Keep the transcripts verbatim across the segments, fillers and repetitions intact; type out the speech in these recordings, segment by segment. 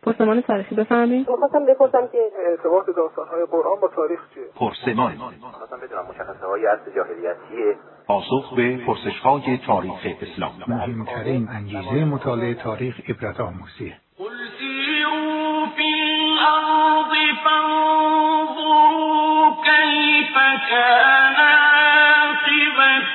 پرسمان تاریخی بفرمایید. می‌خواستم بپرسم که ارتباط داستان‌های قرآن با تاریخ چیه؟ پرسمان. می‌خواستم بدونم مشخصه‌های عصر جاهلیت چیه؟ پاسخ به پرسش‌های تاریخ اسلام. مهمترین انگیزه مطالعه تاریخ عبرت آموزیه. قل سیروا فی الارض فانظروا کیف کان عاقبة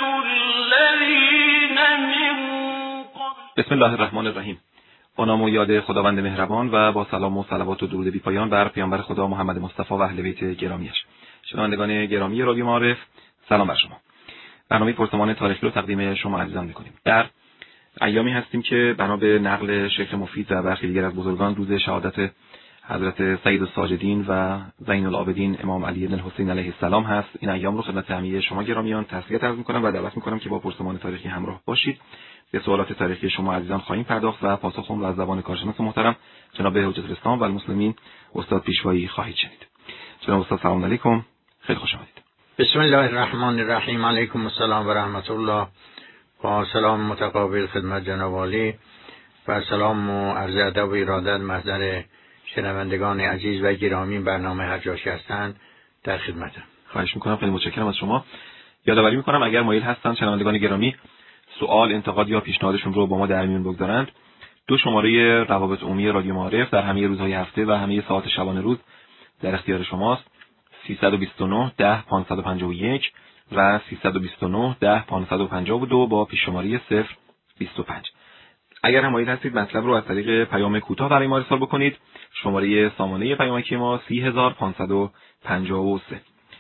الذین من قبل. بسم الله الرحمن الرحیم. با نام و یاد خداوند مهربان و با سلام و صلوات و درود بی پایان بر پیامبر خدا محمد مصطفی و اهل بیت گرامیش. شنوندگان گرامی رادیو معارف، سلام بر شما. برنامه پرسمان تاریخی رو تقدیم شما عزیزان می‌کنیم. در ایامی هستیم که بنا به نقل شیخ مفید و برخی دیگر از بزرگان روز شهادت حضرت سید الساجدین و زین العابدین امام علی بن الحسین علیه السلام هست. این ایام رو خدمت همه شما گرامیان تسلیت عرض می‌کنم و دعوت می‌کنم که با پرسمان تاریخی همراه باشید. به سوالات تاریخی شما عزیزان خواهیم پرداخت و پاسخ اون رو از زبان کارشناس محترم جناب حجت الاسلام و المسلمین استاد پیشوایی خواهید شنید. جناب استاد سلام علیکم، خیلی خوش آمدید. بسم الله الرحمن الرحیم. علیکم السلام و رحمت الله. با سلام متقابل خدمت جناب عالی و سلام و عرض ادب و ارادت محضر شنوندگان عزیز و گرامی برنامه هر جاش هستند در خدمتم. خواهش می‌کنم، خیلی متشکرم از شما. یادآوری می‌کنم اگر مایل هستند شنوندگان گرامی سوال، انتقاد یا پیشنهادشون رو با ما در میون بگذارند، دو شماره روابط عمومی رادیو معارف در همه روزهای هفته و همه ساعات شبانه روز در اختیار شماست. سیصد و بیست و نه ده پانصد و پنجاه و یک و سیصد و بیست و نه ده پانصد و پنجاه و دو با پیش شماره صفر بیست و پنج. اگر هم مایل هستید مطلب رو از طریق پیام کوتاه برای ما ارسال بکنید، شماره سامانه پیامکی ما سی هزار پانصد و پنجاه و سه.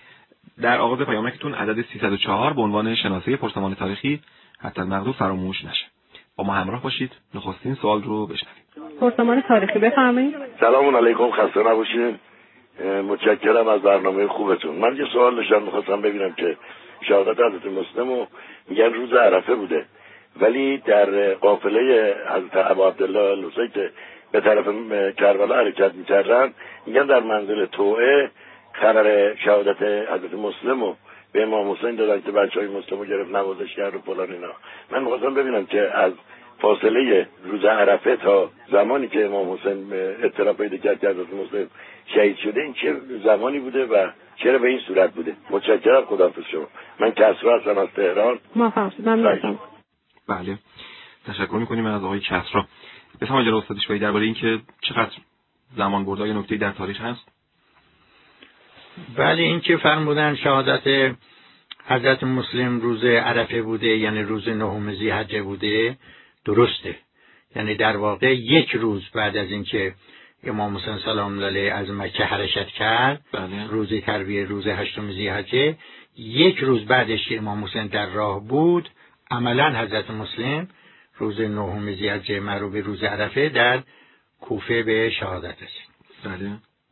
در آغاز پیامکتون عدد سیصد و چهار به عنوان شناسه پرسمان تاریخی حتی المقدور فراموش نشه. با ما همراه باشید. نخستین سوال رو بشنوید. پرسمان تاریخی بفرمایید. سلام علیکم، خسته نباشید. متشکرم از برنامه خوبتون. من یه سوال داشتم، می‌خواستم ببینم که شهادت حضرت مسلم میگن روز عرفه بوده، ولی در قافله حضرت ابا عبدالله الحسین که به طرف کربلا حرکت می‌کردن میگن در منزل توعه خبر شهادت حضرت مسلم به امام حسین دادن که بچهای مسلم رو گرفت نوازش کرد و فلان اینا. من می‌خواستم ببینم که از فاصله روز عرفه تا زمانی که امام حسین اطلاع پیدا کرد که حضرت مسلم شهید شده این چه زمانی بوده و چرا به این صورت بوده؟ متشکرم، خداحافظ شما. من کسرا هستم از تهران. موفق شید. ممنونم. بله، تشکر می‌کنیم از آقای کسرا. بفرمایید جناب استاد پیشوایی درباره اینکه چقدر زمان برده یا نکته‌ای در تاریخ هست. بله، این که فرمودن شهادت حضرت مسلم روز عرفه بوده، یعنی روز نهم ذی‌حجه بوده، درسته. یعنی در واقع یک روز بعد از اینکه امام حسین سلام الله علیه از مکه حرکت کرد، بله. روز ترویه روز هشتم ذی‌حجه، یک روز بعدش که امام حسین در راه بود، عملا حضرت مسلم روز نهم ذی‌حجه معروف به روز عرفه در کوفه به شهادت رسید. بله.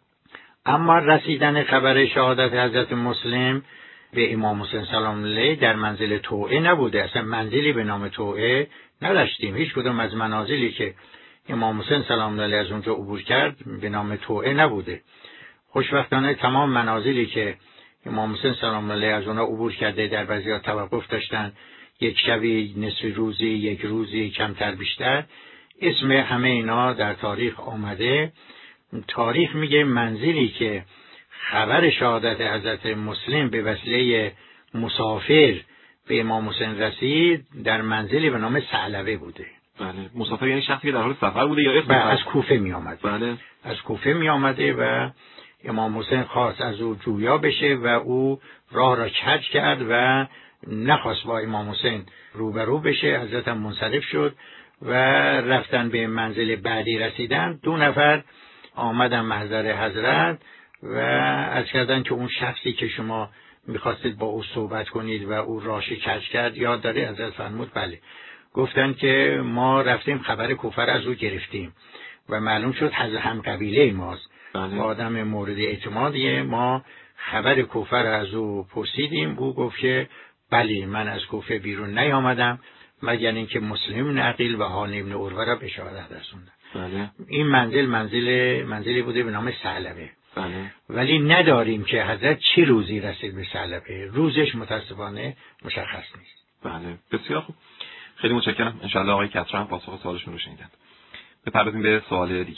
اما رسیدن خبر شهادت حضرت مسلم به امام حسین سلام الله علیه در منزل توعه نبوده. اصلا منزلی به نام توعه نداشتیم. هیچ کدوم از منازلی که امام حسین سلام الله علیه از اونجا عبور کرد به نام توعه نبوده. خوشبختانه تمام منازلی که امام حسین سلام الله علیه از اونها عبور کرده در بعضی‌ها توقف داشتن، یک شبی، نصف روزی، یک روزی، کمتر بیشتر، اسم همه اینا در تاریخ آمده. تاریخ میگه منزلی که خبر شهادت حضرت مسلم به وسیله مسافر به امام حسین رسید در منزلی به نام ثعلبه بوده. بله، مسافر یعنی شخصی که در حال سفر بوده یا اسم از کوفه می آمد. بله، از کوفه می آمده و امام حسین خواست از او جویا بشه و او راه را کج کرد و نخواست با امام حسین روبرو بشه. حضرت هم منصرف شد و رفتن به منزل بعدی رسیدن. دو نفر آمدن محضر حضرت و عرض کردن که اون شخصی که شما میخواستید با او صحبت کنید و او راش کج کرد یاد داره؟ حضرت فرمود بله. گفتن که ما رفتیم خبر کوفه از او گرفتیم و معلوم شد هم قبیله ماست، بله. آدم مورد اعتمادیه. ما خبر کوفه از او پرسیدیم، او گفت که بله من از کوفه بیرون نیامدم مگر اینکه مسلم عقیل و حان ابن عروه را به شهادت رسوندم. بله. این منزل منزل منزلی بوده به نام ثعلبه. بله. ولی نداریم که حضرت چه روزی رسید به ثعلبه. روزش متاسفانه مشخص نیست. بله، بسیار خوب. خیلی متشکرم. ان شاء الله آقای کسرا هم پاسخ سوالشون رو شنیدن. بپردازیم به سوال دیگر.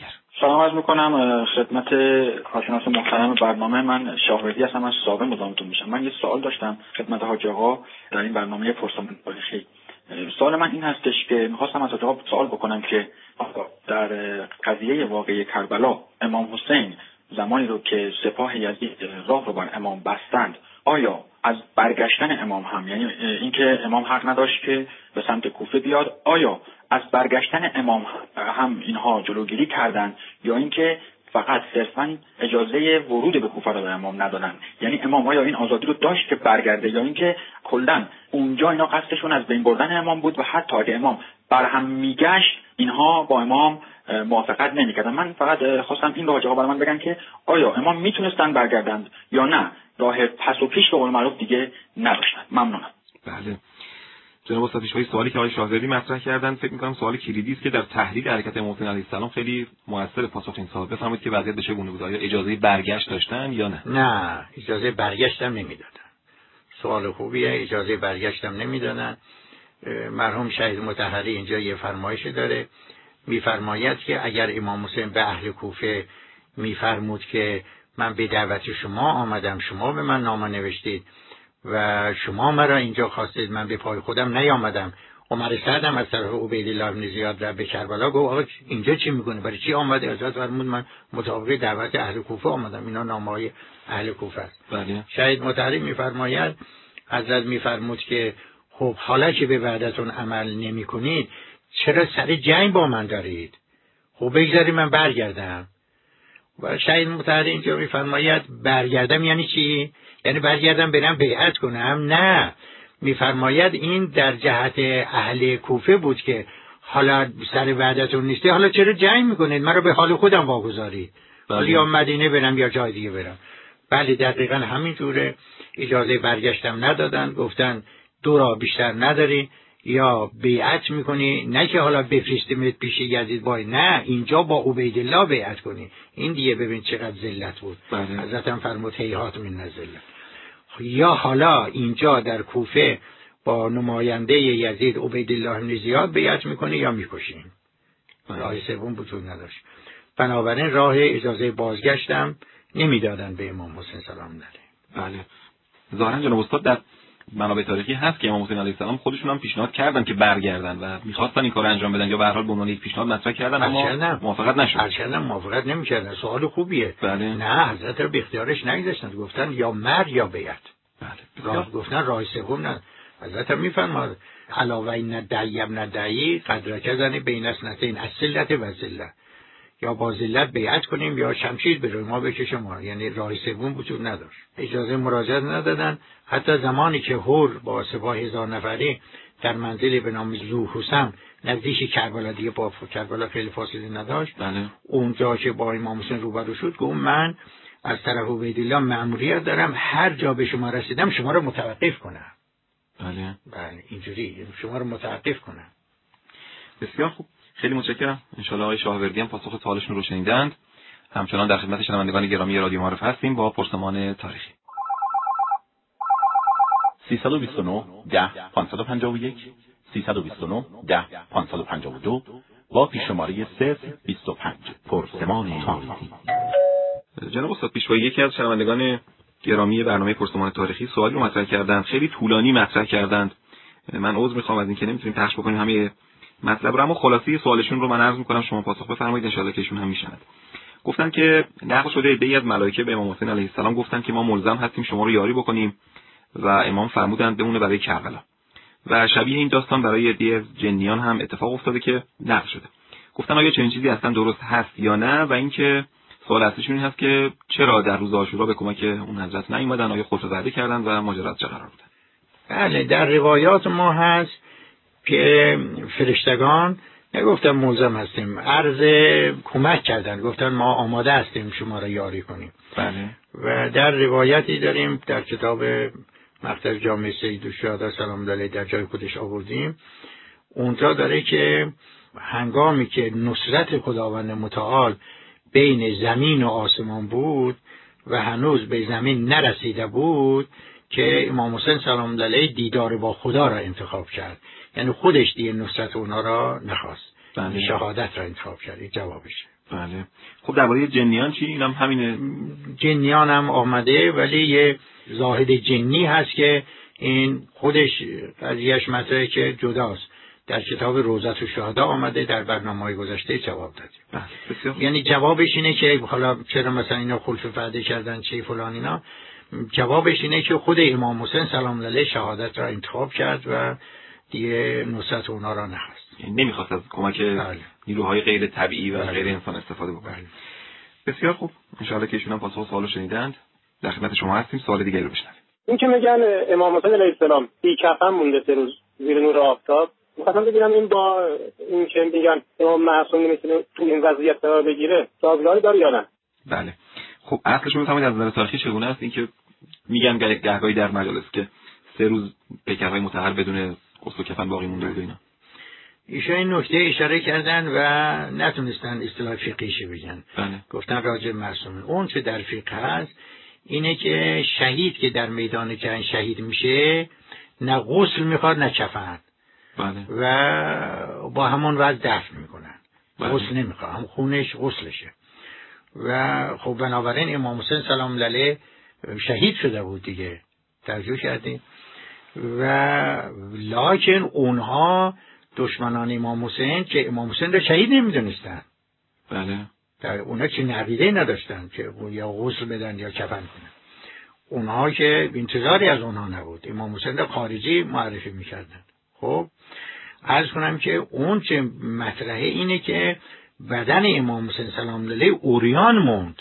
سلام عرض میکنم خدمت کارشناس محترم برنامه. من شاهردی هستم، از صاحب مزاحمتون میشم. من یه سوال داشتم خدمت حاج آقا در این برنامه پرسمان تاریخی. سوال من این هستش که میخواستم از حاج آقا سوال بکنم که در قضیه واقعی کربلا امام حسین زمانی رو که سپاه یزید راه رو بر امام بستند، آیا از برگشتن امام هم، یعنی اینکه امام حق نداشت که به سمت کوفه بیاد، آیا از برگشتن امام هم اینها جلوگیری کردند یا اینکه فقط صرفا اجازه ورود به کوفه را به امام ندادن؟ یعنی امام آیا این آزادی رو داشت که برگرده یا اینکه کلا اونجا اینا قصدشون از بین بردن امام بود و حتی اگه امام برهم میگشت اینها با امام موافقت نمیکردن؟ من فقط خواستم این رو حاج آقا برای من بگن که آیا امام میتونستن برگردند یا نه، راه پس و پیش به قول معروف دیگه نداشتن. ممنونم. بله جناب استاد پیشوایی، سوالی که آقای شاهزادی مطرح کردن فکر می‌کنم سوال کلیدی است که در تحلیل حرکت امام حسین علیه السلام خیلی موثر پاسخ این سوال. بفرمایید که وضعیت به چه گونه بود؟ آیا اجازه برگشت داشتن یا نه؟ نه، اجازه برگشتم نمیدادن. سوال خوبیه. اجازه برگشتم نمیدادن. مرحوم شهید مطهری اینجا یه فرمایشی داره، میفرماید که اگر امام حسین به اهل کوفه میفرمود که من به دعوت شما آمدم، شما به من نامه نوشتید و شما مرا اینجا خواستید، من به پای خودم نیامدم. عمر سعدم از طرف عبیدالله بن زیاد را به کربلا گفت آقا اینجا چی میکنه، برای چی آمده؟ حضرت فرمود من مطابق دعوت اهل کوفه آمدم. اینا نامه‌های اهل کوفه است. بله. شهید مطهری میفرماید حضرت میفرمود که خب حالا که به وعدتون عمل نمیکنید چرا سر جنگ با من دارید؟ خب بگذاری من برگردم. و شهید مطهری اینجا میفرماید برگردم یعنی چی؟ یعنی برگردم برم بیعت کنم؟ نه، میفرماید این در جهت اهل کوفه بود که حالا سر وعدتون نیستی، حالا چرا جنگ میکنید؟ من رو به حال خودم واگذارید، حالا یا مدینه برم یا جای دیگه برم. بله دقیقا همینطوره. اجازه برگشتم ندادن، گفتن دو راه بیشتر نداری، یا بیعت میکنی، نه که حالا بفرستیمت پیش یزید بای، نه اینجا با عبیدالله بیعت کنی. این دیگه ببین چقدر ذلت بود. حضرت هم فرمود هیهات من ذلت. یا حالا اینجا در کوفه با نماینده یزید عبیدالله بن زیاد بیعت میکنی یا میکشین. راه سوم وجود نداشت. بنابراین راه اجازه بازگشتم نمیدادن به امام حسین سلام علیه. بله. ظاهرا جناب استاد در منابع تاریخی هست که امام حسین علیه السلام خودشون هم پیشنهاد کردن که برگردن و می‌خواستن این کارو انجام بدن یا به هر حال به عنوان یک پیشنهاد مطرح کردن اما موافقت نشد. هرچند موافقت نمی‌کردن. سوال خوبیه. بله. نه حضرت رو به اختیارش نگذاشتن، گفتن یا مر یا بیعت. بله. راه گفتن راه سوم نه. حضرت میفرماد علاوه این دعی ابن دعی قدر کزنی بین اسنتین الذلت و ذلت، یا با ذلت بیعت کنیم یا شمشیر به روی ما بکشه ما. یعنی راه سوم وجود نداشت. اجازه مراجعت ندادن. حتی زمانی که هور با سپاه هزار نفری در منزلی به نام ذوحسن نزدیک کربلا، دیگه با کربلا خیلی فاصله نداشت، بله. اونجا که با امام حسین روبرو شد گفت من از طرف عبیدالله مأموریت دارم هر جا به شما رسیدم شما رو متوقف کنم. بله. بله اینجوری شما رو متوقف کنم. بسیار خوب، خیلی متشکرم. ان شاء الله آقای شاهوردی هم پاسخ سوالشون رو شنیدند. همچنان در خدمت شنوندگان گرامی رادیو معارف هستیم با پرسمان تاریخی. سیصد و بیست و نه ده پانصد و پنجاه و یک سیصد و بیست و نه ده پانصد و پنجاه و دو با پیش‌شماره صفر بیست و پنج. پرسمان تاریخی. جناب استاد پیشوایی، یکی از شنوندگان گرامی برنامه پرسمان تاریخی سوالی رو مطرح کردند، خیلی طولانی مطرح کردند. من عذر میخوام از اینکه نمیتونیم پخش بکنیم همه مطلب رو، اما خلاصه سوالشون رو من عرض میکنم، شما پاسخ بفرمایید ان شاء الله که ایشون هم میشنوند. گفتن که نقل شده ایده از ملائکه به امام حسین علیه السلام گفتن که ما ملزم هستیم شما رو یاری بکنیم و امام فرمودند بمونه برای کربلا. و شبیه این داستان برای ایده از جنیان هم اتفاق افتاده که نقل شده. گفتن آیا چنین چیزی اصلا درست هست یا نه، و اینکه سوال اصلیشون این هست که چرا در روز عاشورا به کمک اون حضرت نیومدن، آیا خودشو زده کردن و ماجرا چه قرار بوده؟ بله در روایات ما هست که فرشتگان نگفتن ملزم هستیم، عرض کمک کردن، گفتن ما آماده هستیم شما را یاری کنیم. بله. و در روایتی داریم در کتاب مقطع جامع سید الشهدا سلام علیه در جای خودش آوردیم، اونجا داره که هنگامی که نصرت خداوند متعال بین زمین و آسمان بود و هنوز به زمین نرسیده بود که امام حسین سلام علیه دیدار با خدا را انتخاب کرد. یعنی خودش دیگه نصرت اونا را نخواست، بله. شهادت را انتخاب کرد. این جوابشه. بله. خب درباره جنیان چی؟ اینم هم همینه. جنیان هم آمده، ولی یه زاهد جنی هست که این خودش قضیهش مطرحه که جداست. در کتاب روضت الشهدا آمده، در برنامه‌های گذشته جواب دادیم. یعنی جوابش اینه که حالا چرا مثلا اینا خلف فعده کردن چه فلان اینا، جوابش اینه که خود امام حسین سلام الله علیه شهادت را انتخاب کرد و دیگه نصرت اونا را نخواست. یعنی نمیخواست از کمک بله. نیروهای غیر طبیعی و بله. غیر انسان استفاده بکنه. بله. بسیار خوب، ان شاءالله که ایشون هم پاسخ سوالو شنیدند. در خدمت شما هستیم. سوال دیگه رو بشنویم. این که میگن امام حسین علیه السلام بی کفن مونده سه روز زیر نور آفتاب، می‌خواستم ببینم این با این که میگن امام معصوم نمیتونه تو این وضعیت قرار بگیره سازگاری داره یا نه؟ بله. خب اصلش رو بفهمید از نظر تاریخی چگونه است. این که میگن گهگاهی در مجالس که سه روز پیکرهای مطهر بدون غسل و کفن باقی مونده بود اینا. ایشون این نکته اشاره کردن و نتونستن اصطلاح فقهیش بگن. بله. گفتن راجع معصوم. اون چه در فقه هست اینه که شهید که در میدان جنگ شهید میشه نه غسل میخواد نه کفن. بله. و با همون وضع دفن میکنن. بله. غسل نمیخواد، هم خونش غسلشه. و خب بنابراین امام حسین سلام الله علیه شهید شده بود دیگه، توجه کردیم. و لکن اونها دشمنان امام حسین که امام حسین را شهید نمیدونستن. بله. در اونها چه عقیده نداشتن که یا غسل بدن یا کفن کنن. اونها که انتظاری از اونها نبود، امام حسین را خارجی معرفی میکردن. خب عرض کنم که اون چه مطرحه اینه که بدن امام حسین سلام الله علیه عریان موند.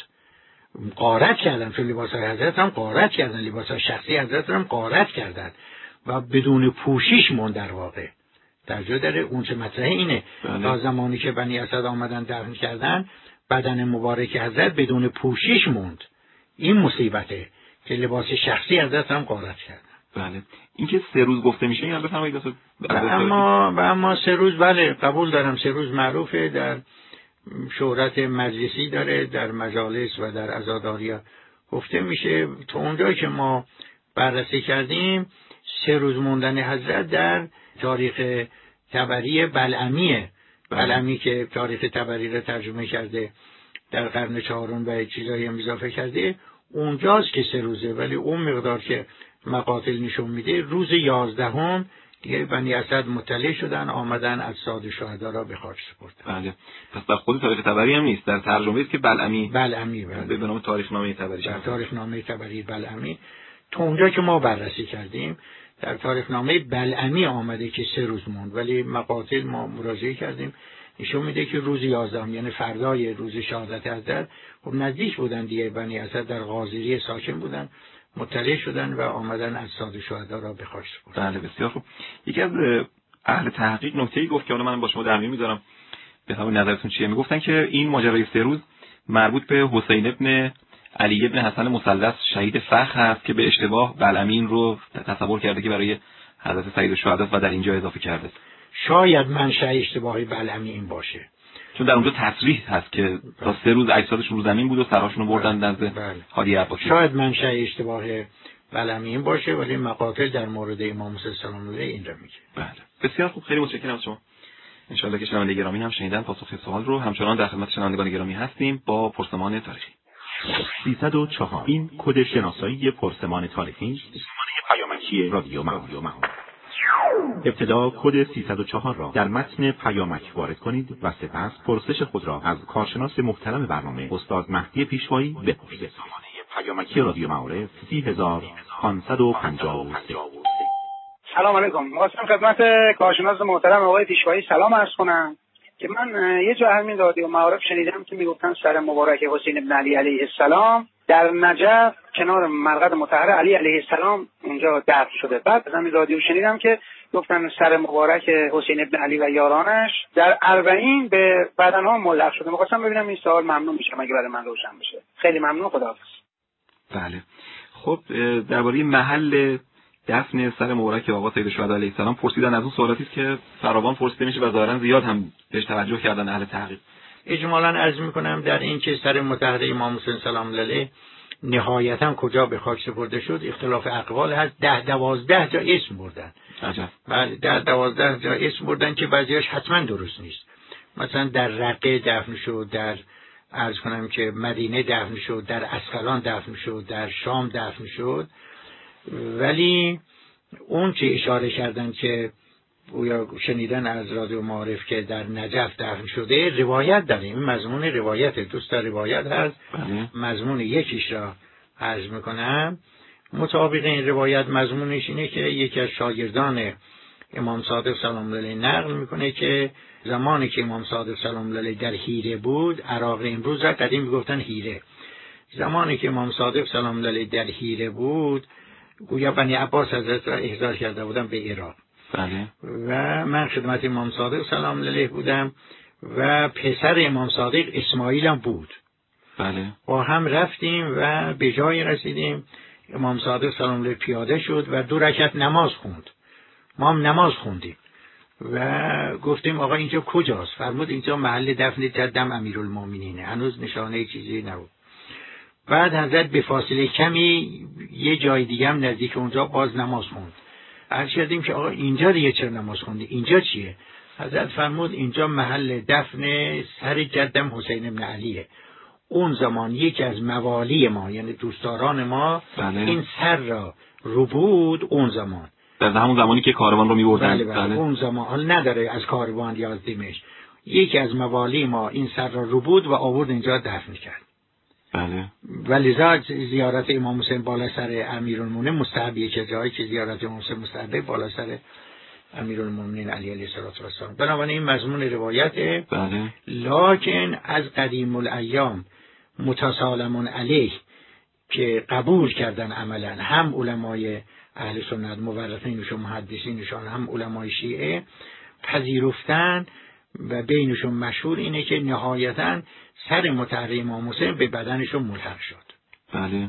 غارت کردن، تو لباسای حضرت هم غارت کردن، لباسای شخصی حضرت هم غارت کردن و بدون پوشش موند. در واقع درجا داره اون چه مطرحه اینه. بله. تا زمانی که بنی اسد آمدن دفن کردن بدن مبارک حضرت بدون پوشش موند. این مصیبته که لباس شخصی حضرت هم غارت کردن. بله. این که سه روز گفته میشه این بفرمایید اصلا اما اما سه روز بله قبول دارم. سه روز معروفه، در شهرت مجلسی داره، در مجالس و در عزاداری گفته میشه. تا اونجایی که ما بررسی کردیم سه روز موندن حضرت در تاریخ طبری بلعمیه. بلعمی که تاریخ طبری رو ترجمه کرده در قرن چهارم و چیزایی هم اضافه کرده اونجاست که سه روزه، ولی اون مقدار که مقاتل نشون میده روز یازدهم دیگه بنی اسد مطلع شدن، آمدن اجساد شهدا را به خاک سپردن. بله. پس در خود تاریخ طبری هم نیست، در ترجمه است که بلعمی بلعمی بله. به نام تاریخ نامه طبری. در تاریخ نامه طبری بلعمی تا اونجا که ما بررسی کردیم در تاریخ نامه بلعمی آمده که سه روز موند، ولی مقاتل ما مراجعه کردیم نشون میده که روز یازدهم یعنی فردای روز شهادت حضرت خب نزدیک بودن دیگه. بنی اسد در غاضریه ساکن بودن، مطلع شدن و آمدن اجساد شهدا را به خاک سپردن. بله بسیار خوب. یکی از اهل تحقیق نکته‌ای گفت که من با شما در میون میذارم بفهمید نظرتون چیه. میگفتن که این ماجرای سه روز مربوط به حسین ابن علی ابن حسن مثلث شهید فخر هست که به اشتباه بلعمین رو تصور کرده که برای حضرت سید الشهدا و در اینجا اضافه کرده. شاید منشأ اشتباهی بلعمی این باشه، چون در اونجا تصریح هست که تا سه روز اجسادشون رو زمین بود و سرهاشون رو بردن نزد هادی عباسی. شاید منشأ اشتباه بلعمی این باشه، ولی مقاتل در مورد امام حسین سلام الله علیه این را میگه. بله بسیار خوب، خیلی متشکرم از شما. ان شاء الله که شنوندگان گرامی هم شنیدن پاسخ سوال رو. همچنان در خدمت شنوندگان گرامی هستیم با پرسمان تاریخی. سیصد و چهار این کد شناسایی پرسمان تاریخی است. پیامکی رادیو معارف. ابتدا کد سیصد و چهار را در متن پیامک وارد کنید و سپس پرسش خود را از کارشناس محترم برنامه استاد مهدی پیشوایی بپرسید. پیامکی رادیو معارف سی هزار پانصد و پنجاه و سه. سلام علیکم. می‌خواستم خدمت کارشناس محترم آقای پیشوایی سلام عرض کنم که من یه جا همین رادیو معارف شنیدم که میگفتن سر مبارک حسین ابن علی علیه السلام در نجف کنار مرقد مطهر علی علیه السلام اونجا دفن شده. بعد از همین رادیو شنیدم که گفتن سر مبارک حسین ابن علی و یارانش در اربعین به بدنها ملحق شده. می‌خواستم ببینم این سوال ممنون میشم اگه برای من روشن بشه. خیلی ممنون، خداحافظ. بله. خب درباره محل دفن سر مبارک آقا سید الشهدا علیه السلام پرسیدن. از اون سوالاتی است که فراوان پرسیده میشه و ظاهرا زیاد هم بهش توجه کردن اهل تحقیق. اجمالاً عرض میکنم در این که سر مطهر امام حسین سلام الله علیه نهایتاً کجا به خاک سپرده شد اختلاف اقوال هست. ده دوازده جا اسم بردن. عجب. بله ده دوازده جا اسم بردن که بعضیاش حتما درست نیست. مثلا در رقه دفن شد، در عرض کنم که مدینه دفن شد، در اسقلان دفن شد، در شام دفن شد. ولی اون چه اشاره کردن که یا شنیدن از رادیو معارف که در نجف دفن شده، روایت داریم. این مضمون روایت، دوست دار روایت هست. مضمون یکیش را عرض میکنم. مطابق این روایت مضمونش اینه که یکی از شاگردان امام صادق سلام الله علیه نقل میکنه که زمانی که امام صادق سلام الله علیه در حیره بود، عراق امروز را قدیم میگفتن حیره، زمانی که امام صادق سلام الله علیه در حیره بود، گویا بنی عباس حضرت را احضار کرده بودن به عراق. بله. و من خدمت امام صادق سلام الله علیه بودم و پسر امام صادق اسماعیل هم بود. بله. با هم رفتیم و به جای رسیدیم. امام صادق سلام الله علیه پیاده شد و دو رکعت نماز خوند. ما هم نماز خوندیم و گفتیم آقا اینجا کجاست؟ فرمود اینجا محل دفن جدم امیرالمومنینه. هنوز نشانه چیزی نبود. بعد حضرت به فاصله کمی یه جای دیگه هم نزدیک اونجا باز نماز خوند. عرض کردیم که آقا اینجا دیگه چرا نماز خوندی؟ اینجا چیه؟ حضرت فرمود اینجا محل دفن سر جدم حسین بن علیه. اون زمان یکی از موالی ما، یعنی دوستداران ما، بله. این سر را رو بود. اون زمان در همون زمانی که کاروان رو می‌بردن. بله بله. بله. اون زمان حال نداره از کاروان یا از دمشق. یکی از موالی ما این سر را رو بود و آورد اینجا دفن کرد. بله. ولذا زیارت امام حسین بالا سر امیرالمومنین مستحبیه، که جایی که زیارت امام حسین مستحبه بالا سر امیرالمومنین علی علیه السلام. بنابراین این مضمون روایته. بله. لکن از قدیم الایام متسالمون علیه که قبول کردن عملا هم علمای اهل سنت مورخینشون محدثینشون هم علمای شیعه پذیرفتن و بینشون مشهور اینه که نهایتاً سر مطهر امام حسین به بدنشون ملحق شد. بله.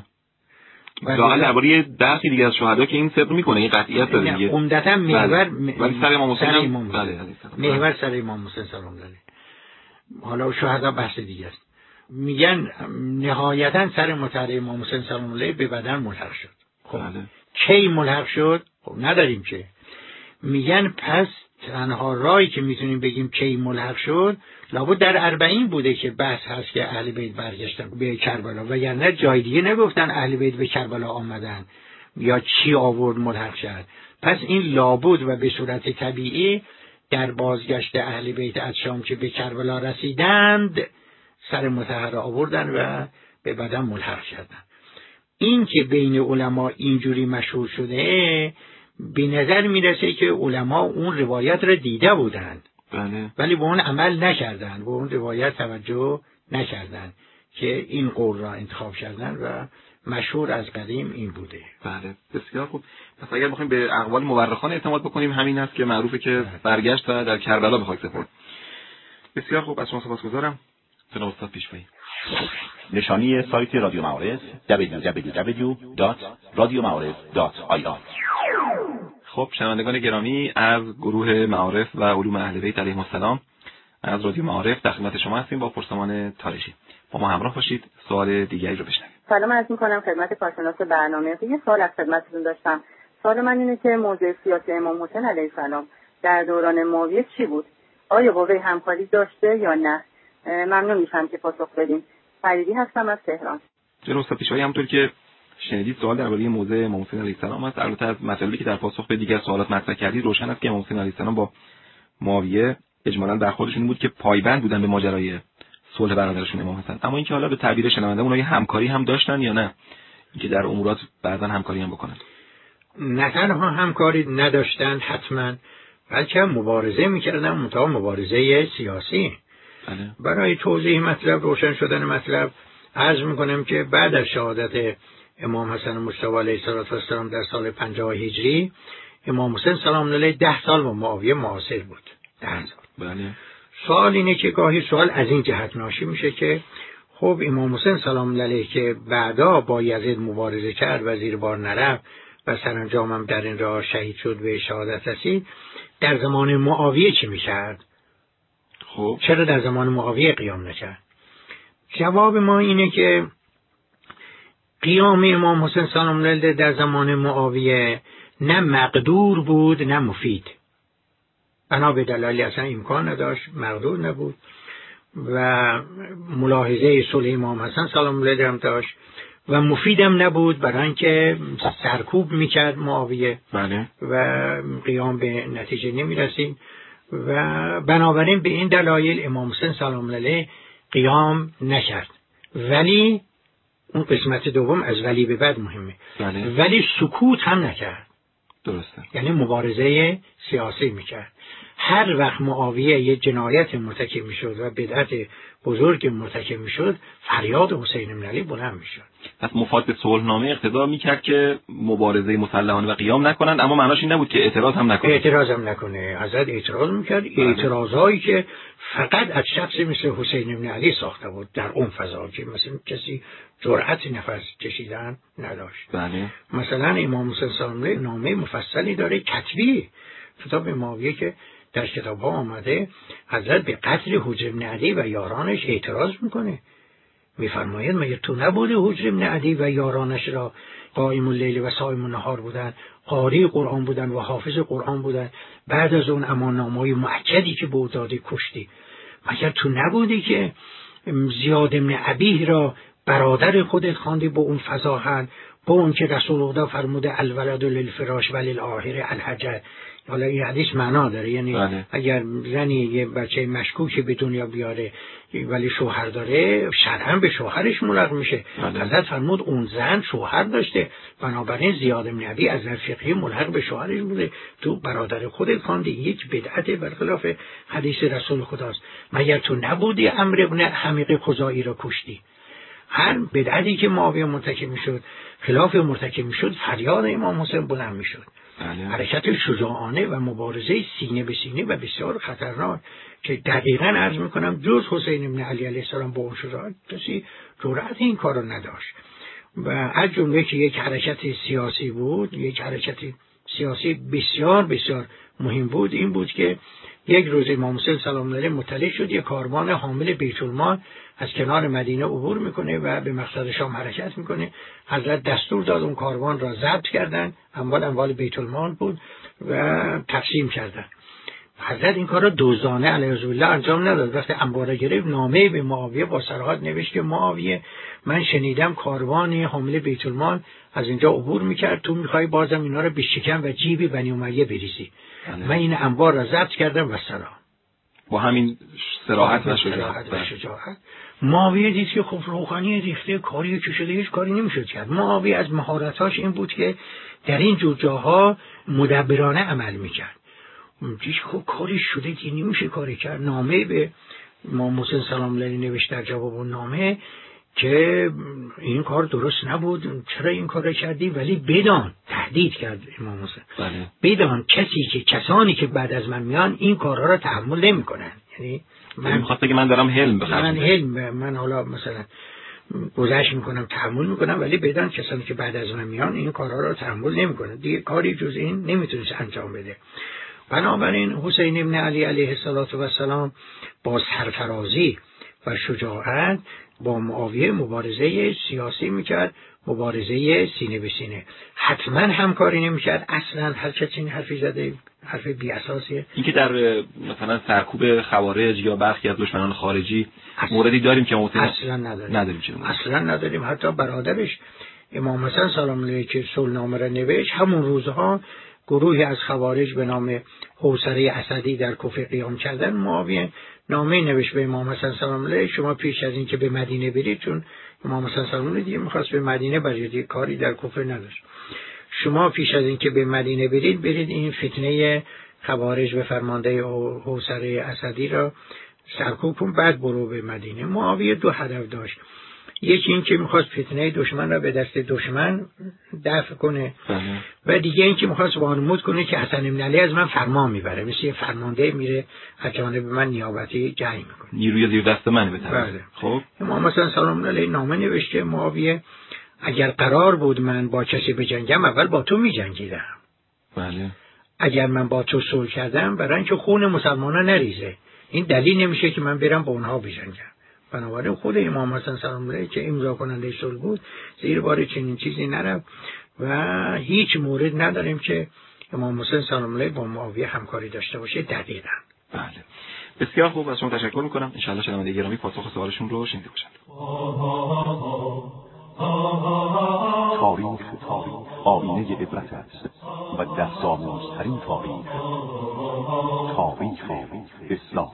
ظاهرا درباره درخی دیگه از شهدا که این صدق میکنه، این قطعیت داره دیگه. عمدتاً محور ولی سر امام حسین بله محور سر امام حسین سلام الله علیه. حالا شهدا بحث دیگه است. میگن نهایتاً سر مطهر امام حسین سلام الله علیه به بدن ملحق شد. خب بله. کی ملحق شد؟ خب نداریم که. میگن پس تنها راهی که میتونیم بگیم کی ملحق شد لابد در اربعین بوده که بحث هست که اهل بیت برگشتن به کربلا، وگرنه جای دیگه نگفتن اهل بیت به کربلا آمدن یا چی آورد ملحق شد. پس این لابد و به صورت طبیعی در بازگشت اهل بیت از شام که به کربلا رسیدند سر مطهر آوردن و به بدن ملحق شدن. این که بین علما اینجوری مشهور شده به نظر میرسه که علما اون روایت را دیده بودند. بله. ولی به اون عمل نکردن، به اون روایت توجه نکردن که این قول را انتخاب کردن و مشهور از قدیم این بوده. بله بسیار خوب. پس اگر بخوایم به اقوال مورخان اعتماد بکنیم همین است که معروفه که بله. برگشت و در کربلا به خاک سپرد. بسیار خوب، از شما سپاسگزارم جناب استاد پیشوایی. نشانی سایت رادیو معارف دبلیو دبلیو دبلیو دات رادیو معارف دات آی آر. خب شنوندگان گرامی، از گروه معارف و علوم اهل بیت علیهم السلام از رادیو معارف در خدمت شما هستیم با پرسمان تاریخی. با ما همراه باشید، سوال دیگری رو بشنویم. سلام عرض می‌کنم خدمت کارشناس برنامه. یه سوال از خدمتتون داشتم. سوال من اینه که موضوع سیاسی امام حسین علیه السلام در دوران معاویه چی بود؟ آیا با وی همکاری داشته یا نه؟ ممنون میشم که پاسخ بدین. فریدی هستم از تهران. جناب استاد پیشوایی، همونطور که شنیدید سوال درباره موضوع امام حسین علیه السلام است. البته از مطالبی که در پاسخ به دیگر سوالات مطرح کردید روشن است که امام حسین علیه السلام با معاویه اجمالاً در خودشون بود که پایبند بودن به ماجرای صلح برادرشون امام حسن. اما اینکه حالا به تعبیر شنونده اونها یه همکاری هم داشتن یا نه، اینکه در امورات بعضا همکاری هم بکنن. نه تنها همکاری نداشتن حتما، بلکه هم مبارزه میکردن، منتها مبارزه سیاسی. بله. برای توضیح مطلب، روشن شدن مطلب، عرض میکنم که بعد از شهادت امام حسن مجتبی علیه السلام در سال پنجاه هجری، امام حسین سلام الله علیه ده سال با معاویه معاصر بود. ده سال. بله. سوال اینه که گاهی سوال از این جهت ناشی میشه که خب امام حسین سلام الله علیه که بعدا با یزید مبارزه کرد و زیر بار نرفت و سرانجام هم در این راه شهید شد به شهادت رسید، در زمان معاویه چی میکرد؟ خب چرا در زمان معاویه قیام نکرد؟ جواب ما اینه که قیام امام حسین سلام الله علیه در زمان معاویه نه مقدور بود نه مفید. بنا به دلایلی اصلا امکان نداشت، مقدور نبود و ملاحظه صلح امام حسن سلام الله علیه هم داشت و مفیدم نبود برای اینکه سرکوب میکرد معاویه بله. و قیام به نتیجه نمیرسید و بنابراین به این دلایل امام حسین سلام الله علیه قیام نکرد. ولی اون قسمت دوم از ولی به بعد مهمه. بله. ولی سکوت هم نکرد. درسته. یعنی مبارزه سیاسی میکرد. هر وقت معاویه یه جنایت مرتکب میشد و بدعت بزرگ مرتکب میشد، فریاد حسین بن علی بلند میشد. پس مفاد به صلحنامه اقتضا میکرد که مبارزه مسلحانه و قیام نکنند، اما معناش این نبود که اعتراض هم نکنه. اعتراض هم نکنه. حضرت اعتراض میکرد، اعتراضایی که فقط از شخص مثل حسین بن علی ساخته بود در اون فضا که مثلا کسی جرأت نفس کشیدن نداشت. بله. مثلا امام حسین سلام الله نامه مفصلی داره کتبی کتاب معاویه که در کتاب ها آمده، حضرت به قتل حجر بن علی و یارانش اعتراض میکنه. میفرماید مگه تو نبوده حجر بن علی و یارانش را قائم اللیل و صائم النهار بودن، قاری قرآن بودن و حافظ قرآن بودن، بعد از اون اماننامه‌های مؤکدی که به او دادی کشتی؟ مگر تو نبودی که زیاد بن ابیه را برادر خودت خواندی با اون فضاحت، با اون که رسول خدا فرموده الولد للفراش وللآخر الحجر؟ حالا این حدیث معنا داره، یعنی بله. اگر زنی یه بچه مشکوکی به دنیا بیاره ولی شوهر داره، شرعاً به شوهرش ملحق میشه. بله. حضرت فرمود اون زن شوهر داشته، بنابراین زیاد بن ابی از نظر فقهی ملحق به شوهرش بوده، تو برادر خودت خواندی، یک بدعت برخلاف حدیث رسول خداست. مگر تو نبودی عمرو بن حمیق خزاعی را کشتی؟ هر بدعتی که معاویه مرتکب میشد، خلاف مرتکب میشد، فریاد امام حسین بلند میشد. بله. حرکت شجاعانه و مبارزه سینه به سینه و بسیار خطرناک که دقیقاً عرض میکنم جز حسین بن علی علیه السلام با اون شجاعت کسی جرأت این کارو نداشت. و از جمله که یک حرکت سیاسی بود، یک حرکت سیاسی بسیار بسیار مهم بود، این بود که یک روز امام حسین سلام الله علیه مطلع شد یک کاروان حامل بیت المال از کنار مدینه عبور میکنه و به مقصد شام حرکت میکنه. حضرت دستور داد اون کاروان را ضبط کردن، اموال اموال بیت المال بود و تقسیم کردن. حضرت این کار را دزدانه علیه الله انجام نداد. وقتی انبار گرفت، نامه به معاویه با صراحت نوشت که معاویه، من شنیدم کاروانی حامل بیت المال از اینجا عبور میکرد، تو میخوای بازم اینا رو به شکم و جیب بنی امیه بریزی. بله. من این انبار را ضبط کردم و سلام. با همین صراحت و شجاعت شجاعت معاویه دید که خب روحانی ریخته، کاری که شده هیچ کاری نمیشد کرد. معاویه از مهارتاش این بود که در این جور جاها مدبرانه عمل میکرد. دیش خب کاری شده که نمیشه کاری کرد. نامه به امام حسین سلام الله علیه نوشت در جواب اون نامه که این کار درست نبود، چرا این کار کردی؟ ولی بدان، تهدید کرد امام حسین، بله. بدان کسی که کسانی که بعد از من میان این کارها را تحمل نمیکنن. یعنی من میخواسته که من دارم حلم بخرم، من حلم من حالا مثلا گذشت میکنم، تحمل میکنم، ولی بدان کسانی که بعد از من میان این کارها را تحمل نمیکنن، دیگه کاری جز این نمیتونست انجام بده. بنابراین حسین بن علی علیه السلام با سرفرازی و شجاعت با معاویه مبارزه سیاسی میکرد، مبارزه سینه به سینه. حتما همکاری نمیکرد، اصلا هر کسی این حرفی زده حرف بی اساسیه. این که در مثلا سرکوب خوارج یا برخی از دشمنان خارجی موردی داریم که ممکن اصلا نداریم. نداریم چه اصلا نداریم. حتی برادرش امام حسن سلام الله که صلحنامه را نوشت، همون روزها گروهی از خوارج به نام حوصره اسدی در کوفه قیام کردن. معاویه نامه نوشت به امام حسن سلام الله، شما پیش از این که به مدینه برید، چون امام حسن سلام الله دیگه میخواست به مدینه برید، کاری در کوفه نداشت، شما پیش از این که به مدینه برید برید این فتنه خوارج به فرمانده حوصره اسدی را سرکوب کن، بعد برو به مدینه. معاویه دو هدف داشت، یکی این که میخواست فتنه دشمن را به دست دشمن دفع کنه و دیگه این که میخواست وانمود کنه که حسن بن علی از من فرمان میبره، مثل یه فرمانده میره از جانب من نیابتی جنگ میکنه، نیروی زیر دست من بده. بله. خب امام حسن سلام الله علیه نامه نوشته معاویه، اگر قرار بود من با کسی بجنگم اول با تو میجنگیدم. بله. اگر من با تو صلح کردم برای اینکه خون مسلمانا نریزه، این دلیل نمیشه که من برم با اونها بجنگم. بنابراین خود امام حسن سلام الله که امضا کننده صلح بود زیر بار چنین چیزی نرفت و هیچ مورد نداریم که امام حسین سلام علیه با معاویه همکاری داشته باشه دقیقاً. بله بسیار خوب، از شما تشکر میکنم. انشاءالله شنونده گرامی پاسخ سوالشون رو شنیده باشند. تاریخ تاریخ آینه عبرت است و دست‌آموزترین تاریخ تاریخ اسلام.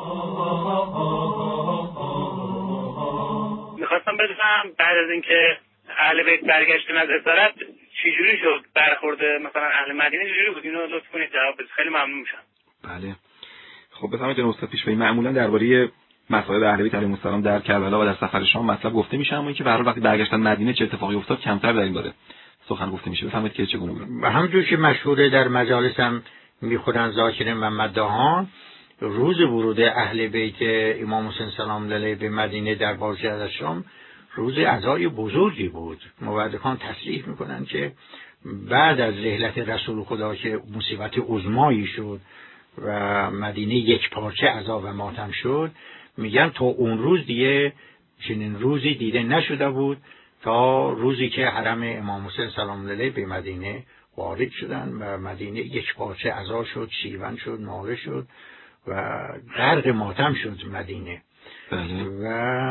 میخواستم بدونم بعد از اینکه اهل بیت برگشتن از اسارت چجوری شد برخورد مثلا اهل مدینه چجوری بود؟ اینو لطف کنید جواب بدید، خیلی ممنون میشم. بله خب بفرمایید جناب استاد پیشوایی. معمولا درباره مسائل اهل بیت علیهم السلام در کربلا و در سفر شام مطلب گفته میشه، اما اینکه به هر حال وقتی برگشتن مدینه چه اتفاقی افتاد کمتر در این باره سخن گفته میشه. بفرمایید که چگونه بود. همونجور که مشهوره در مجالس هم میخورن ذاکرین و مداحان، روز ورود اهل بیت امام حسین سلام علیه به مدینه در بازی از شام روز عزای بزرگی بود. مورخان تصریح میکنن که بعد از رحلت رسول خدا که مصیبت عظمایی شد و مدینه یک پارچه عزا و ماتم شد، میگن تا اون روز دیگه چنین روزی دیده نشده بود تا روزی که حرم امام حسین سلام علیه به مدینه وارد شدن و مدینه یک پارچه عزا شد، شیون شد، ناله شد و غرق ماتم شد مدینه. بله. و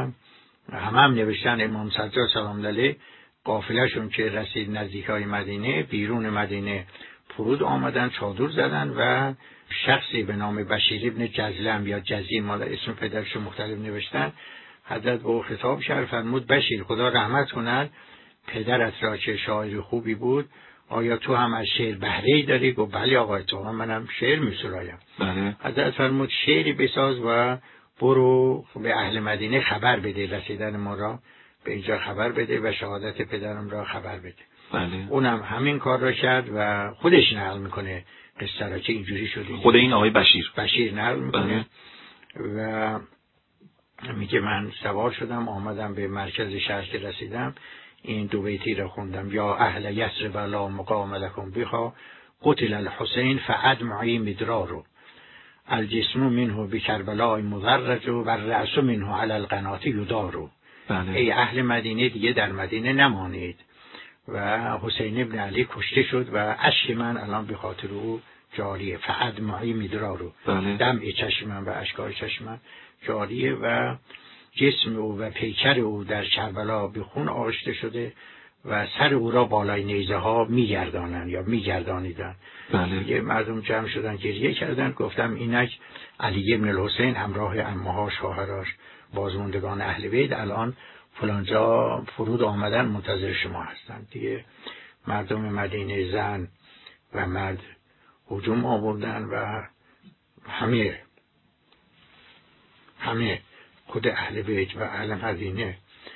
هم هم نوشتن امام سجاد سلام علیه قافلهشون که رسید نزدیکای مدینه، بیرون مدینه فرود آمدن، چادر زدن و شخصی به نام بشیر ابن جزلم یا جزیم، مالا اسم پدرش مختلف نوشتن، حضرت با خطاب شد فرمود بشیر خدا رحمت کند پدرت را که شاعر خوبی بود، آیا تو هم از شعر بهره‌ای داری؟ گفت بله آقای تو هم منم شعر می‌سرایم. بله. حضرت فرمود شعری بساز و برو به اهل مدینه خبر بده، رسیدن ما را به اینجا خبر بده و شهادت پدرم را خبر بده. بله. اونم همین کار را کرد و خودش نقل میکنه قصه را که اینجوری شده. خود این آقای بشیر بشیر نقل میکنه. بله. و میگه من سوار شدم آمدم به مرکز شهر که رسیدم این دو بیتی را خوندم: یا اهل یثرب لا مقام لکم بها قتل الحسین فادمعی مدرارو الجسم منه بکربلاء مدرج و الرأس منه علی القناة یدارو. بله. ای اهل مدینه دیگه در مدینه نمانید و حسین ابن علی کشته شد و اشک من الان به خاطر او جاریه. فادمعی مدرارو. بله. دمع چشم من و اشکای چشم من جاریه و جسم او و پیکر او در کربلا به خون آغشته شده و سر او را بالای نیزه ها میگردانند یا میگردانیدن. بله. یه مردم جمع شدن گریه کردن، گفتم اینک علی ابن الحسین همراه عمه‌هاش، خواهرش، بازماندگان اهل بیت الان فلانجا فرود آمدن منتظر شما هستند. دیگه مردم مدینه زن و مرد هجوم آوردن و همه همه خود اهل بیت و اهل مدینه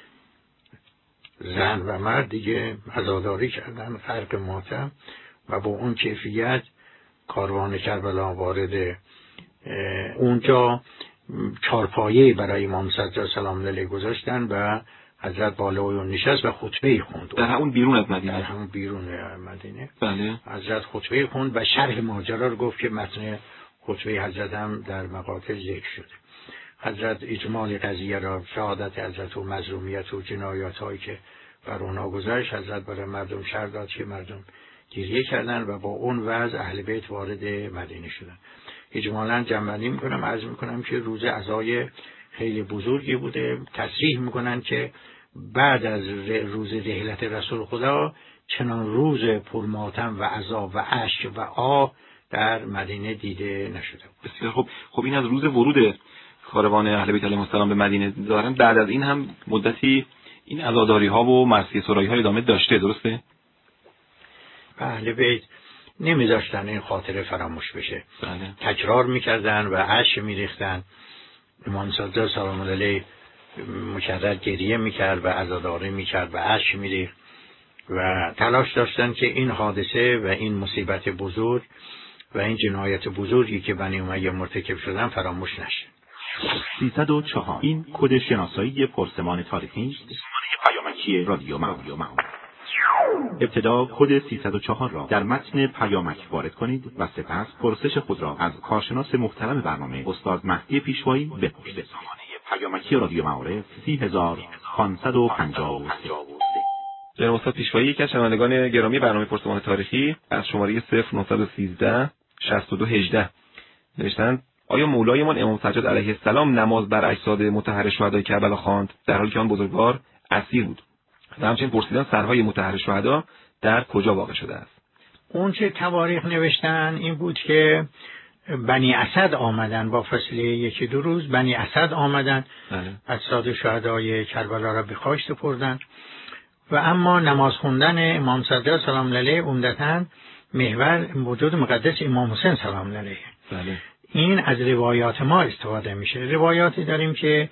زن و مرد دیگه عزاداری کردن، غرق ماتم و با اون کیفیت کاروان کربلا وارد اونجا چارپایه برای امام سجاد سلام علیه گذاشتن و حضرت بالا و نشست و خطبه خوند. در همون بیرون از مدینه. در همون بیرون مدینه. بله. حضرت خطبه خوند و شرح ماجرا رو گفت که متن خطبه حضرت هم در مقاطع ذکر شده. حضرت اجمال قضیه را، شهادت حضرت و مظلومیت و جنایات هایی که بر اونها گذشت، حضرت برای مردم شرح داد که مردم گریه کردن و با اون وضع اهل بیت وارد مدینه شدن. اجمالاً جمع‌بندی میکنم، عرض میکنم که روز عزای خیلی بزرگی بوده. تصریح میکنن که بعد از روز رحلت رسول خدا چنان روز پرماتم و عذاب و اشک و آه در مدینه دیده نشده بود. بسیار خوب. خب این از روز ورود کاروان اهل بیت علیهم السلام به مدینه دارن، بعد از این هم مدتی این عزاداری ها و مرثیه سرایی ها ادامه داشته، درسته؟ اهل بیت نمیذاشتن این خاطره فراموش بشه. بله. تکرار میکردن و اشک میریختن. امام سجاد سلام علیه مکرر گریه میکرد و عزاداری میکرد و اشک میریخت و تلاش داشتن که این حادثه و این مصیبت بزرگ و این جنایت بزرگی که بنی امیه مرتکب شدن فراموش نشه. سیصد و چهار. این کد شناسایی پرسمان تاریخی است. پیامکی رادیو معلوم. ابتدا کد سیصد و چهار را در متن پیامک وارد کنید و سپس پرسش خود را از کارشناس محترم برنامه استاد مهدی پیشوایی بپرسید. پیامکی رادیو معارف سی هزار پانصد و پنجاه و سه. جناب استاد پیشوایی، یکی از شنوندگان گرامی برنامه پرسمان تاریخی از شماره صفر نه یک سه شصت و دو هجده نوشتند: آیا مولایمان امام سجاد علیه السلام نماز بر اجساد مطهر شهدای کربلا خواند در حالی که آن بزرگوار اسیر بود؟ و همچنین پرسیدن سرهای مطهر شهدا در کجا واقع شده است؟ اون چه تواریخ نوشتن این بود که بنی اسد آمدن، با فاصله یکی دو روز بنی اسد آمدن، اجساد شهدای کربلا را به خاک سپردند. و اما نماز خوندن امام سجاد سلام علیه عمدتاً محور وجود مقدس امام حسین سلام علیه. بله. این از روایات ما استفاده میشه. روایاتی داریم که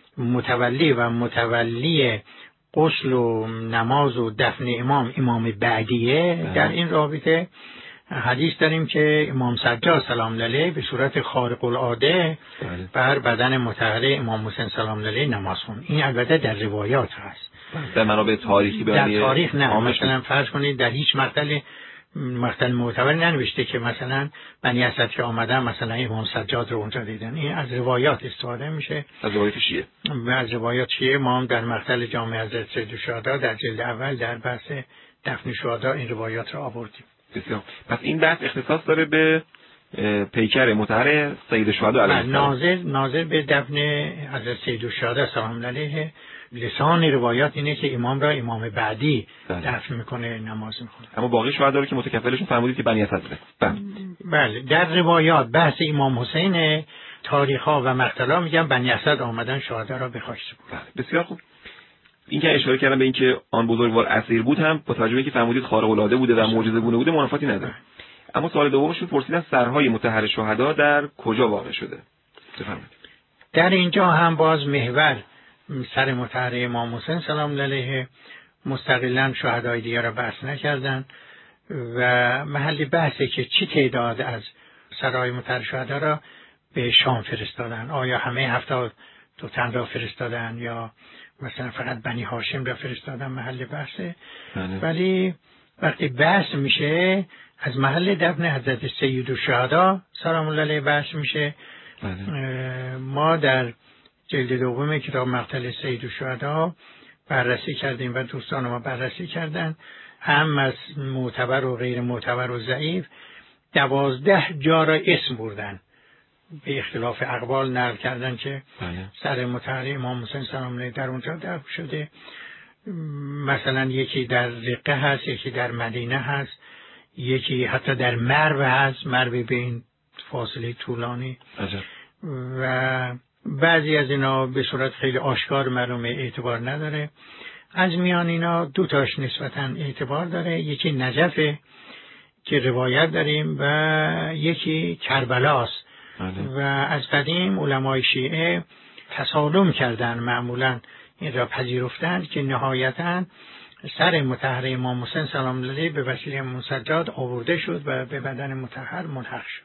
متولی و متولی غسل و نماز و دفن امام امام بعدیه. بله. در این رابطه حدیث داریم که امام سجاد سلام علیه به صورت خارق العاده بله. بر بدن مطهر امام حسین سلام علیه نماز خوند. این البته در روایات هست. در منابع تاریخی در تاریخ نه. مثلا فرض کنید در هیچ مقطع مقطع معتبر ننوشته که مثلا بنی اسد که آمدن مثلا امام سجاد رو اونجا دیدن. این از روایات استفاده میشه، از روایات شیعه. از روایات شیعه ما هم در مقتل جامع حضرت سید الشهدا در جلد اول در بحث دفن شهدا این روایات رو آوردیم. بسیار. پس این بحث اختصاص داره به پیکر مطهر سید الشهدا علیه السلام. ناظر ناظر به دفن حضرت سید الشهدا سلام علیه. لسان روایات اینه که امام را امام بعدی دفن میکنه، نماز میخونه. اما باقی شهدا رو که متکفلشون فرمودید که بنی اسد بله. بله در روایات بحث امام حسین، تاریخ ها و مقتلا میگن بنی اسد آمدن شهدا را به خاک سپردن. بسیار خوب. این که اشاره کردم به اینکه آن بزرگوار اسیر بود هم با توجه به اینکه فرمودید خارق العاده بوده و معجزه گونه بوده منافاتی نداره. اما سوال دومشون پرسیدن سرهای مطهر شهدا در کجا واقع شده؟ بفرمایید. در اینجا هم باز محور سر مطهر امام حسین سلام علیه، مستقلاً شهدای دیگر را بحث نکردن و محل بحثه که چی تعداد از سرای مطهر شهدا را به شام فرستادن. آیا همه هفتاد دو تن را فرستادن یا مثلا فقط بنی هاشم را فرستادن، محل بحثه. بله. ولی وقتی بحث میشه از محل دفن حضرت سید الشهدا سلام الله علیه بحث میشه. بله. ما در جلد دوم کتاب مقتل سید الشهدا بررسی کردیم و دوستان ما بررسی کردن، هم از معتبر و غیر معتبر و ضعیف دوازده جا را اسم بردن، به اختلاف اقوال نقل کردن که بله. سر مطهر امام حسین سلام علیه در اونجا دفن شده. مثلا یکی در رقه هست، یکی در مدینه هست، یکی حتی در مرو هست، مرو به این فاصله طولانی. عجب. و بعضی از اینا به صورت خیلی آشکار معلومه اعتبار نداره. از میان اینا دو تاش نسبتاً اعتبار داره، یکی نجفه که روایت داریم و یکی کربلاست. و از قدیم علمای شیعه تسالم کردن، معمولاً این را پذیرفتند که نهایتاً سر مطهر امام حسین سلام علیه به وسیله امام سجاد آورده شد و به بدن مطهر ملحق شد.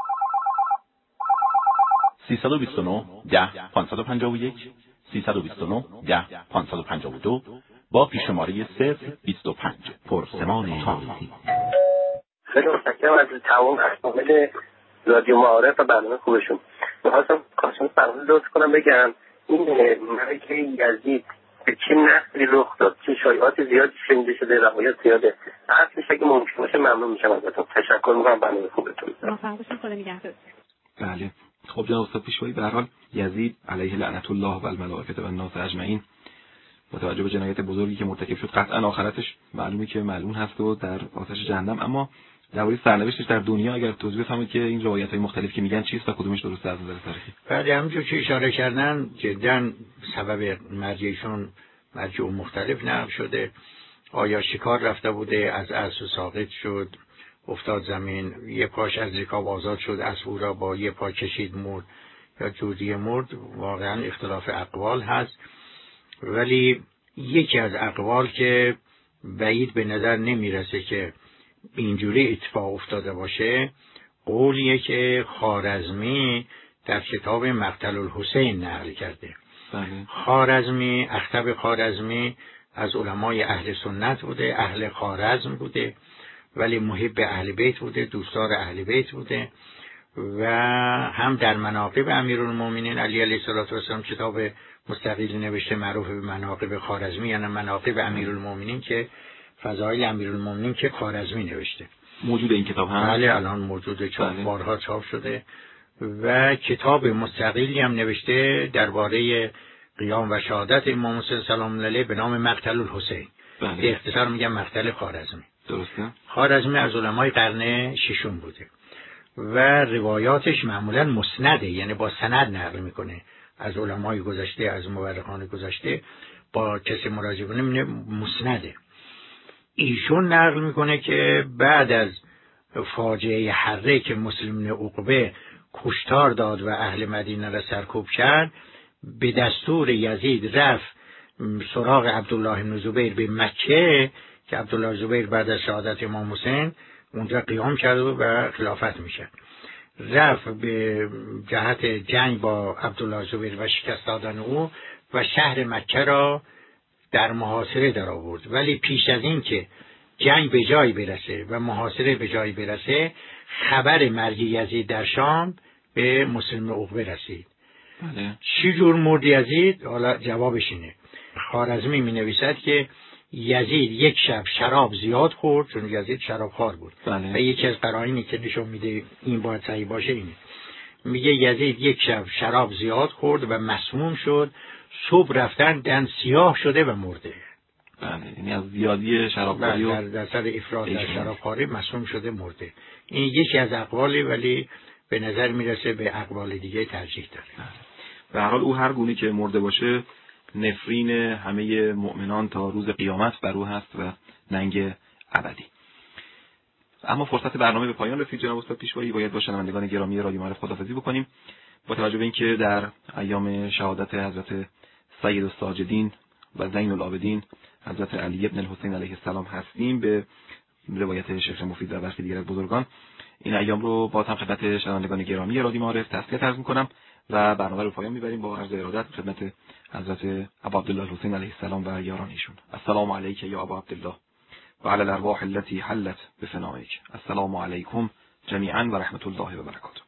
سیصد و بیست و نه ده پانصد و پنجاه و یک سیصد و بیست و نه ده پانصد و پنجاه و دو با پیشماره صفر بیست و پنج پرسمان تاریخی. خیلی متشکرم از تمام اسامی رادیو معارف و برنامه خوبشون. می‌خواستم کاشان فرمون لطف کنم بگم این ملکه یزید به چه نسلی رخ داد، چه شایعات زیادی شنیده شده، روایات زیاده. هر چیزی که ممکن باشه ممنون میشم ازتون. تشکر می‌کنم برنامه خوبتون. موفق باشید. خدا نگهدار. بله. خب جناب استاد پیشوایی، به هر حال یزید علیه لعنت الله و الملائکه و الناس اجمعین با توجه به جنایت بزرگی که مرتکب شد قطعا آخرتش معلومه که ملعون هست و در آتش جهنم. اما درباره سرنوشتش در دنیا اگر توضیح بفرمایید که این روایت‌های مختلف که میگن چیست و کدومش درسته از نظر تاریخی؟ بله، همونجور که اشاره کردن جدا سبب مرجعشون مرجع مختلف نقل شده. آیا شکار رفته بوده، از اسب ساقط شد، افتاد زمین، یه پاش از رکاب آزاد شد، اسب او را با یه پا کشید مرد، یا جوری مرد. واقعا اختلاف اقوال هست، ولی یکی از اقوال که بعید به نظر نمیرسه که اینجوری اتفاق افتاده باشه، قولیه که خوارزمی در کتاب مقتل الحسین نقل کرده. بله. خوارزمی، اخطب خوارزمی از علمای اهل سنت بوده، اهل خوارزم بوده، ولی محب اهل بیت بوده، دوستدار اهل بیت بوده و هم در مناقب امیرالمومنین علی علیه السلام کتاب مستقلی نوشته معروف به مناقب خوارزمی، یعنی مناقب امیرالمومنین که فضایل امیرالمومنین که خوارزمی نوشته. موجود این کتاب هم؟ بله الان موجود، چاپ بارها چاپ شده. و کتاب مستقلی هم نوشته درباره قیام و شهادت امام حسین سلام الله علیه به نام مقتل الحسین. به اختصار میگم مقتل خوارزمی. درسته. خوارزمی از علمای قرن ششم بوده و روایاتش معمولا مسنده، یعنی با سند نقل میکنه از علمای گذشته، از مورخان گذشته. با کسی مراجعه کنه میگه مسنده. ایشون نقل میکنه که بعد از فاجعه حره که مسلم بن عقبه کشتار داد و اهل مدینه را سرکوب کرد، به دستور یزید رفت سراغ عبدالله بن زبیر به مکه که عبدالله زبیر بعد از شهادت امام حسین اونجا قیام کرد و خلافت میشد. رفت به جهت جنگ با عبدالله زبیر و شکست دادن او و شهر مکه را در محاصره در آورد. ولی پیش از این که جنگ به جای برسه و محاصره به جای برسه، خبر مرگ یزید در شام به مسلم بن عقبه رسید. بله. چی جور مرد یزید؟ حالا جوابش اینه. خوارزمی می نویسد که یزید یک شب شراب زیاد خورد، چون یزید شرابخوار بود. بله. و یکی از قرائنی که نشون میده این باید صحیح باشه اینه. میگه یزید یک شب شراب زیاد خورد و مسموم شد، صبح رفتن دن سیاه شده و مرده. بله، یعنی از زیادی شرابخوری در در سر افراط در شرابخوری مسموم شده مرده. این یکی از اقوالی، ولی به نظر میرسه به اقوال دیگه ترجیح داره. به هر حال او هر گونه که مرده باشه نفرین همه مؤمنان تا روز قیامت بر او هست و ننگ ابدی. اما فرصت برنامه به پایان رسید جناب استاد پیشوایی، باید با شنوندگان گرامی رادیو معارف خداحافظی بکنیم. با توجه به اینکه در ایام شهادت حضرت سید الساجدین و زین العابدین حضرت علی ابن الحسین علیه السلام هستیم، به روایت شیخ مفید و برخی دیگر از بزرگان این ایام رو با هم خدمت شنوندگان گرامی رادیو معارف تسلیت عرض می‌کنم و برنامه رو پایان می‌بریم با عرض ارادت خدمت حضرت ابا عبدالله الحسین علیه السلام و یاران ایشون. السلام علیک یا ابا عبدالله و علی الارواح التي حلت بفنائک. السلام علیکم جمیعا و رحمت الله و برکاته.